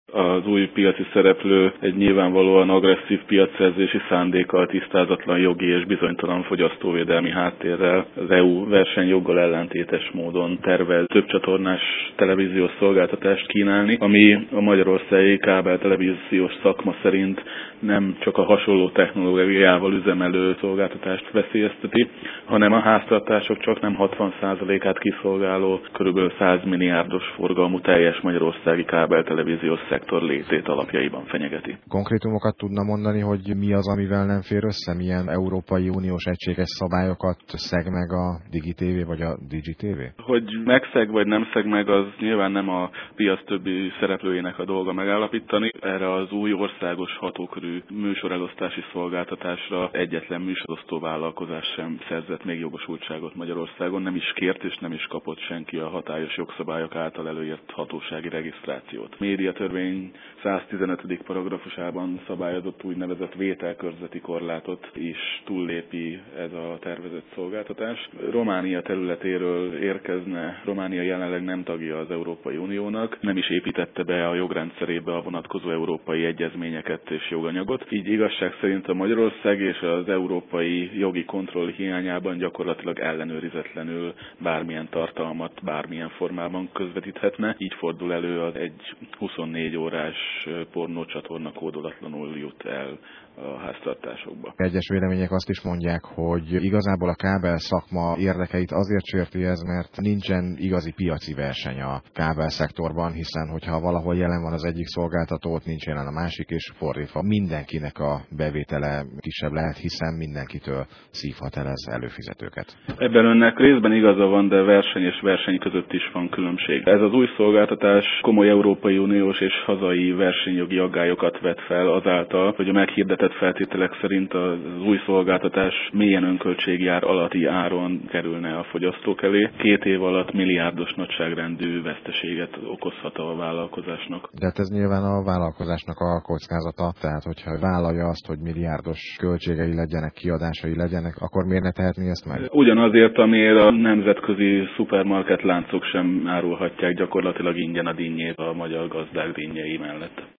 Az új piaci szereplő egy nyilvánvalóan agresszív piacszerzési szándékkal, tisztázatlan jogi és bizonytalan fogyasztóvédelmi háttérrel az EU versenyjoggal ellentétes módon tervez többcsatornás televíziós szolgáltatást kínálni, ami a magyarországi kábeltelevíziós szakma szerint nem csak a hasonló technológiával üzemelő szolgáltatást veszélyezteti, hanem a háztartások csak nem 60%-át kiszolgáló kb. 100 milliárdos forgalmú teljes magyarországi kábeltelevíziós szektor létét alapjaiban fenyegeti. Konkrétumokat tudna mondani, hogy mi az, amivel nem fér össze? Milyen Európai Uniós egységes szabályokat szeg meg a DigiTV vagy a DigiTV? Hogy megszeg vagy nem szeg meg, az nyilván nem a piac többi szereplőjének a dolga megállapítani. Erre az új országos hatókörű műsorelosztási szolgáltatásra egyetlen műsorosztó vállalkozás sem szerzett még jogosultságot Magyarországon, nem is kért és nem is kapott senki a hatályos jogszabályok által előírt hatósági regisztrációt. Médiatörvény 115. paragrafusában szabályozott úgynevezett vételkörzeti korlátot is túllépi ez a tervezett szolgáltatás. Románia területéről érkezne. Románia jelenleg nem tagja az Európai Uniónak, nem is építette be a jogrendszerébe a vonatkozó európai egyezményeket és joganyagot. Így igazság szerint a Magyarország és az európai jogi kontroll hiányában gyakorlatilag ellenőrizetlenül bármilyen tartalmat bármilyen formában közvetíthetne. Így fordul elő az egy 24 órás pornócsatorna kódolatlanul jut el a háztartásokba. Egyes vélemények azt is mondják, hogy igazából a kábel szakma érdekeit azért sérti ez, mert nincsen igazi piaci verseny a kábel szektorban, hiszen hogyha valahol jelen van az egyik szolgáltató, ott nincs jelen a másik, és fordítva mindenkinek a bevétele kisebb lehet, hiszen mindenkitől szívhat el ez előfizetőket. Ebben önnek részben igaza van, de verseny és verseny között is van különbség. Ez az új szolgáltatás komoly Európai Uniós és hazai versenyjogi aggályokat vet fel azáltal, hogy a meghirdetett feltételek szerint az új szolgáltatás mélyen önköltségjár alatti áron kerülne a fogyasztók elé. 2 év alatt milliárdos nagyságrendű veszteséget okozhat a vállalkozásnak. De hát ez nyilván a vállalkozásnak a kockázata, tehát hogyha vállalja azt, hogy milliárdos költségei legyenek, kiadásai legyenek, akkor miért ne tehetné ezt meg? Ugyanazért, amiért a nemzetközi szupermarket láncok sem árulhatják gyakorlatilag ingyen a dinnyét a magyar gazdák dinnyei mellett.